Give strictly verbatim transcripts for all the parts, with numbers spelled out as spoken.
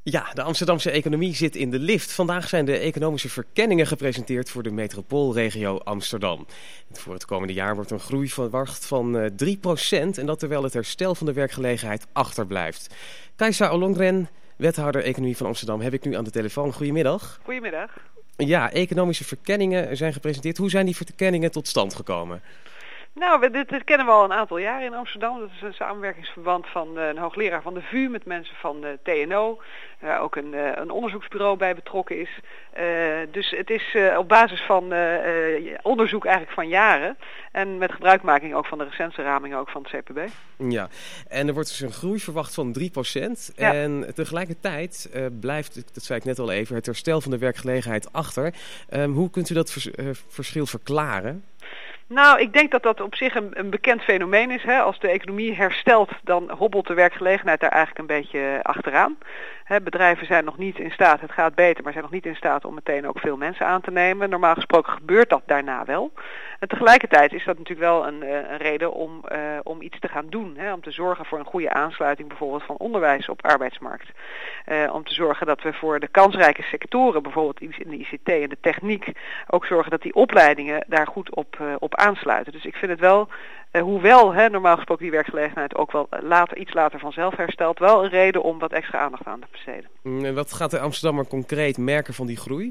Ja, de Amsterdamse economie zit in de lift. Vandaag zijn de economische verkenningen gepresenteerd voor de metropoolregio Amsterdam. Voor het komende jaar wordt een groei verwacht van uh, drie procent en dat terwijl het herstel van de werkgelegenheid achterblijft. Kajsa Ollongren, wethouder economie van Amsterdam, heb ik nu aan de telefoon. Goedemiddag. Goedemiddag. Ja, economische verkenningen zijn gepresenteerd. Hoe zijn die verkenningen tot stand gekomen? Nou, we, dit, dit kennen we al een aantal jaar in Amsterdam. Dat is een samenwerkingsverband van uh, een hoogleraar van de V U met mensen van de T N O. Waar ook een, uh, een onderzoeksbureau bij betrokken is. Uh, dus het is uh, op basis van uh, uh, onderzoek eigenlijk van jaren. En met gebruikmaking ook van de recentste ramingen ook van het C P B. Ja, en er wordt dus een groei verwacht van drie procent. Ja. En tegelijkertijd uh, blijft, dat zei ik net al even, het herstel van de werkgelegenheid achter. Um, hoe kunt u dat vers, uh, verschil verklaren? Nou, ik denk dat dat op zich een, een bekend fenomeen is. Hè. Als de economie herstelt, dan hobbelt de werkgelegenheid daar eigenlijk een beetje achteraan. Hè, bedrijven zijn nog niet in staat, het gaat beter, maar zijn nog niet in staat om meteen ook veel mensen aan te nemen. Normaal gesproken gebeurt dat daarna wel. En tegelijkertijd is dat natuurlijk wel een, een reden om, uh, om iets te gaan doen. Hè. Om te zorgen voor een goede aansluiting bijvoorbeeld van onderwijs op arbeidsmarkt. Uh, om te zorgen dat we voor de kansrijke sectoren, bijvoorbeeld in de I C T en de techniek, ook zorgen dat die opleidingen daar goed op, uh, op aansluiten. Dus ik vind het wel, uh, hoewel hè, normaal gesproken die werkgelegenheid ook wel later, iets later vanzelf herstelt, wel een reden om wat extra aandacht aan te besteden. En wat gaat de Amsterdammer concreet merken van die groei?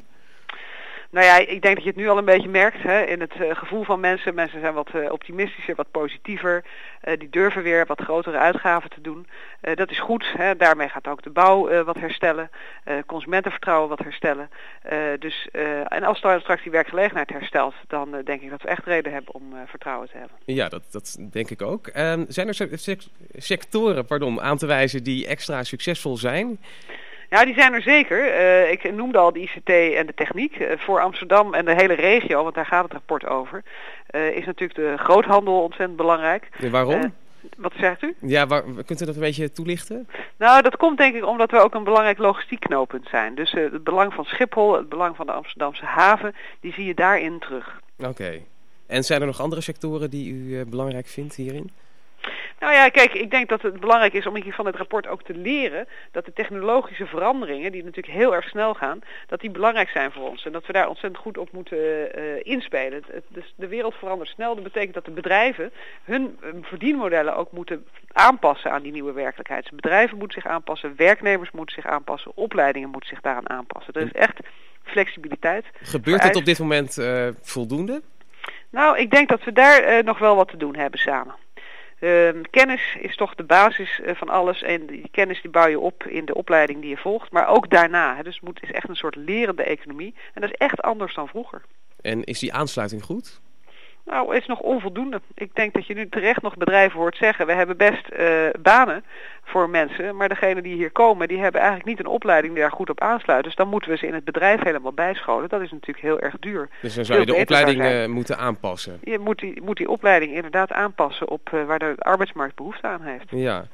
Nou ja, ik denk dat je het nu al een beetje merkt hè, in het uh, gevoel van mensen. Mensen zijn wat uh, optimistischer, wat positiever. Uh, die durven weer wat grotere uitgaven te doen. Uh, dat is goed. Hè. Daarmee gaat ook de bouw uh, wat herstellen. Uh, consumentenvertrouwen wat herstellen. Uh, dus, uh, en als dan straks die werkgelegenheid herstelt, dan uh, denk ik dat we echt reden hebben om uh, vertrouwen te hebben. Ja, dat, dat denk ik ook. Uh, zijn er sec- sectoren pardon, aan te wijzen die extra succesvol zijn? Ja, die zijn er zeker. Uh, ik noemde al de I C T en de techniek. Uh, voor Amsterdam en de hele regio, want daar gaat het rapport over, uh, is natuurlijk de groothandel ontzettend belangrijk. En waarom? Uh, wat zegt u? Ja, waar, kunt u dat een beetje toelichten? Nou, dat komt denk ik omdat we ook een belangrijk logistiek knooppunt zijn. Dus uh, het belang van Schiphol, het belang van de Amsterdamse haven, die zie je daarin terug. Oké. Okay. En zijn er nog andere sectoren die u uh, belangrijk vindt hierin? Nou ja, kijk, ik denk dat het belangrijk is om van het rapport ook te leren dat de technologische veranderingen, die natuurlijk heel erg snel gaan, dat die belangrijk zijn voor ons. En dat we daar ontzettend goed op moeten uh, inspelen. Het, het, dus de wereld verandert snel. Dat betekent dat de bedrijven hun uh, verdienmodellen ook moeten aanpassen aan die nieuwe werkelijkheid. Dus bedrijven moeten zich aanpassen, werknemers moeten zich aanpassen, opleidingen moeten zich daaraan aanpassen. Er is echt flexibiliteit. Gebeurt dat op dit moment uh, voldoende? Nou, ik denk dat we daar uh, nog wel wat te doen hebben samen. Uh, kennis is toch de basis uh, van alles en die kennis die bouw je op in de opleiding die je volgt, maar ook daarna. Hè. Dus het moet, is echt een soort lerende economie en dat is echt anders dan vroeger. En is die aansluiting goed? Nou, het is nog onvoldoende. Ik denk dat je nu terecht nog bedrijven hoort zeggen, we hebben best uh, banen voor mensen, maar degenen die hier komen, die hebben eigenlijk niet een opleiding die daar goed op aansluit. Dus dan moeten we ze in het bedrijf helemaal bijscholen. Dat is natuurlijk heel erg duur. Dus dan zou je de opleiding uh, moeten aanpassen? Je moet die, moet die opleiding inderdaad aanpassen op uh, waar de arbeidsmarkt behoefte aan heeft. Ja.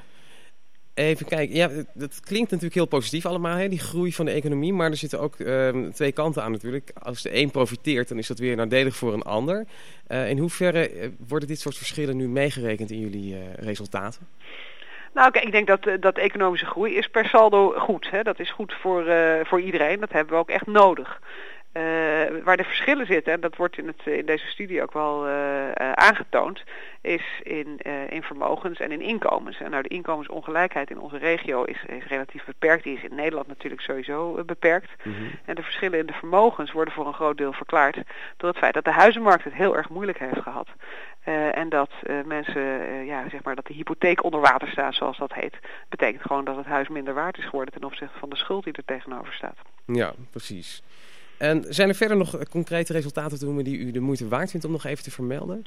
Even kijken. Ja, dat klinkt natuurlijk heel positief allemaal, hè, die groei van de economie. Maar er zitten ook uh, twee kanten aan natuurlijk. Als de een profiteert, dan is dat weer nadelig voor een ander. Uh, in hoeverre uh, worden dit soort verschillen nu meegerekend in jullie uh, resultaten? Nou, kijk, ik denk dat, dat economische groei is per saldo goed. Hè. Dat is goed voor, uh, voor iedereen. Dat hebben we ook echt nodig. Uh, waar de verschillen zitten, en dat wordt in, het, in deze studie ook wel uh, uh, aangetoond, is in, uh, in vermogens en in inkomens. En nou, de inkomensongelijkheid in onze regio is, is relatief beperkt. Die is in Nederland natuurlijk sowieso uh, beperkt. Mm-hmm. En de verschillen in de vermogens worden voor een groot deel verklaard door het feit dat de huizenmarkt het heel erg moeilijk heeft gehad. Uh, en dat uh, mensen, uh, ja, zeg maar, dat de hypotheek onder water staat, zoals dat heet, betekent gewoon dat het huis minder waard is geworden ten opzichte van de schuld die er tegenover staat. Ja, precies. En zijn er verder nog concrete resultaten te noemen die u de moeite waard vindt om nog even te vermelden?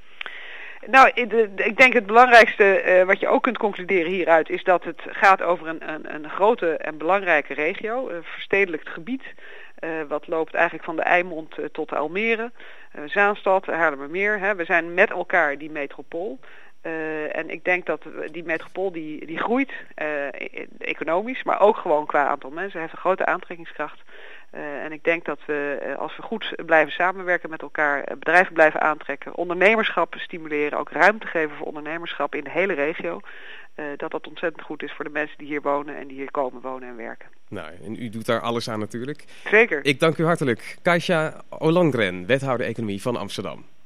Nou, de, de, ik denk het belangrijkste uh, wat je ook kunt concluderen hieruit is dat het gaat over een, een, een grote en belangrijke regio, een verstedelijkt gebied. Uh, wat loopt eigenlijk van de Eimond uh, tot de Almere, uh, Zaanstad, Haarlemmermeer. Hè. We zijn met elkaar die metropool. Uh, en ik denk dat die metropool die, die groeit uh, economisch, maar ook gewoon qua aantal mensen, heeft een grote aantrekkingskracht. Uh, en ik denk dat we, uh, als we goed blijven samenwerken met elkaar, uh, bedrijven blijven aantrekken, ondernemerschap stimuleren, ook ruimte geven voor ondernemerschap in de hele regio, uh, dat dat ontzettend goed is voor de mensen die hier wonen en die hier komen wonen en werken. Nou, en u doet daar alles aan natuurlijk. Zeker. Ik dank u hartelijk. Kasia Ollongren, wethouder economie van Amsterdam.